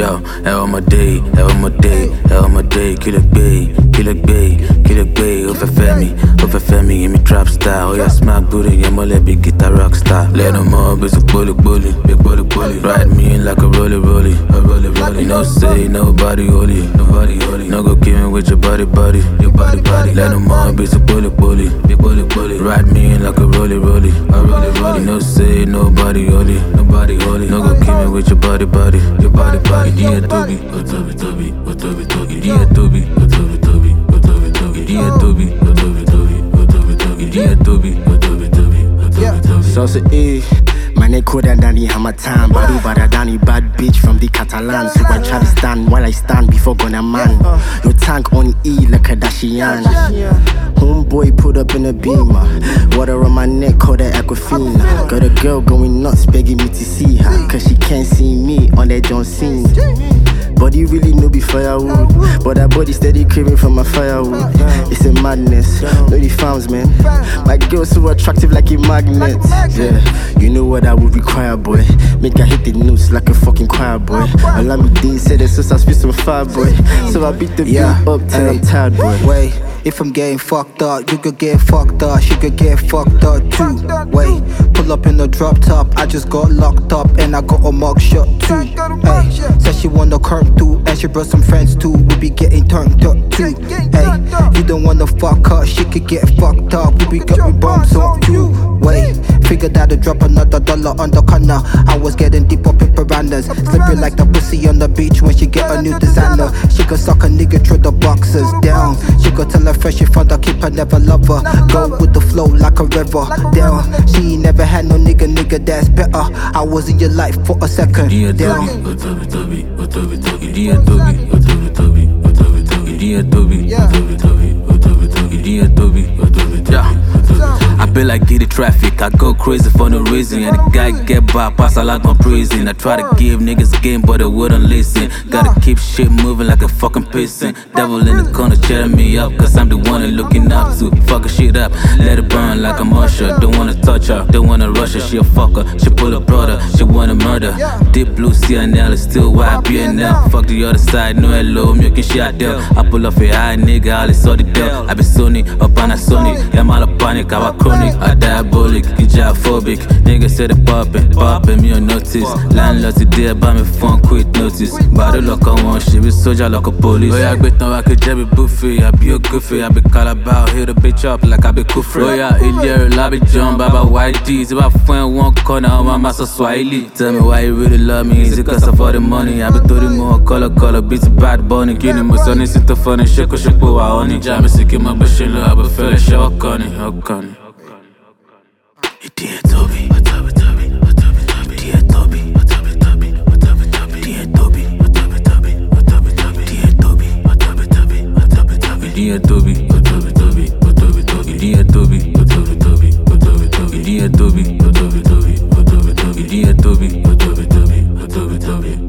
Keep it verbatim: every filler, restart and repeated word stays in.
Yo, ẹ ọmọdé, ẹ ọmọdé, ẹ ọmọdé, kí ló gbé, kí ló gbé, kí ló gbé, ó fẹ́ fẹ́ mi, ó fẹ́ fẹ́ mi, èmi trap star, ó yá smack booty, yẹn mọ́lẹ̀ bí guitar rock star. Lẹ́nu mọ́ bí sọ pólípólí, bí pólípólí, ride me like a rolly rolly, a rolly rolly. You know say nobody holy, nobody holy. No go kill me with your body body, your body body. Lẹ́nu mọ́ bí sọ pólípólí, bí pólípólí, ride me like a rolly rolly, a rolly rolly. You know say nobody holy, nobody holy. No go kill me with your body body, your body body. Dia Toby, oh Toby Toby, oh Toby Toby, Dia Toby, oh Toby Toby, oh Toby Toby, Dia Toby, oh Toby Toby, oh Toby Toby, Dia Toby, oh Toby Toby, oh Toby Toby. Sauce E, my neck colder than the hammer time. Badu bada Danny, bad bitch from the Catalan. So I try to stand while I stand before gonna man. Your tank on E like a Kardashian. Homeboy put up in a beamer. Water on my neck, call that Aquafina. Got a girl going nuts, begging me to see her, cause she can't see me on that John Cena. Body really no be firewood, but that body steady craving for my firewood. It's a madness, no the farms, man. My girl so attractive like a magnet. Yeah, you know what I would require, boy. Make her hit the notes like a fucking choir, boy. Allow me D said the so I spit some fire, boy. So I beat the yeah, beat up till I'm tired, boy. Wait, if I'm getting fucked up, you could get fucked up, she could get fucked up too. Wait, pull up in the drop top, I just got locked up and I got a mug shot too. Hey, said she wanna come through and she brought some friends too. We be getting turned up too. Hey, you don't wanna fuck her, she could get fucked up. We be getting bombs on too. Wait, figured out to drop another dollar on the corner. I was getting deep up in piranhas, slippery like the pussy on the beach when she get a new designer. She could suck a nigga through the boxes down. She could tell her fresh she found her keep her never love her. Go with the flow like a river down. She ain't never had no nigga, nigga that's better. I was in your life for a second. Dia Toby, oh Toby Toby, oh Toby Toby, Dia Toby, oh Toby Toby, oh Toby Toby, Dia Toby, oh Toby Toby, oh Toby Toby, Dia Toby, oh Toby Toby. I be like get the traffic, I go crazy for no reason. And the guy get by, pass I like my prison. I try to give niggas a game, but they wouldn't listen. Gotta keep shit moving like a fucking piston. Devil in the corner cheering me up, cause I'm the one they're looking up to. Fucking shit up, let it burn like a musher. Don't wanna touch her, don't wanna rush her. She a fucker, she pull a brother, she wanna murder. Deep blue C N L is still Y B N L. Fuck the other side, no hello, milking shit out there. I pull off a high nigga, all is saw the deal. I be Sony, up Panasonic, yeah, I'm all a panic, I was chronic, I diabolic, hijaphobic. Niggas say they poppin', poppin', me on notice. Landlord today, buy me phone, quit notice. Body lock on one shit, be soldier like a police. Oh yeah, gbet now I could jab it buffet, I be a goofy, I be calabar, hit a bitch up like I be Kufri. Oh yeah, Ilya, lobby jump, Baba white D's. If I find one corner, I'm a master Swahili. Tell me why you really love me, is it cause of all the money? I be thirty more color, color, beats bad bunny. Kini musoni, sit the funny, shake shake wa honey. Jammy sick in my bashilla, I be feel show, Connie, how Connie. Dia Toby, oh Toby Toby, oh Toby Toby, Dia Toby, oh Toby Toby, oh Toby Toby, Dia Toby, oh Toby Toby, oh Toby Toby, Dia Toby, oh Toby Toby, oh Toby Toby, Dia Toby, oh Toby Toby, oh Toby Toby, Dia Toby, oh Toby Toby, oh Toby Toby, Dia Toby.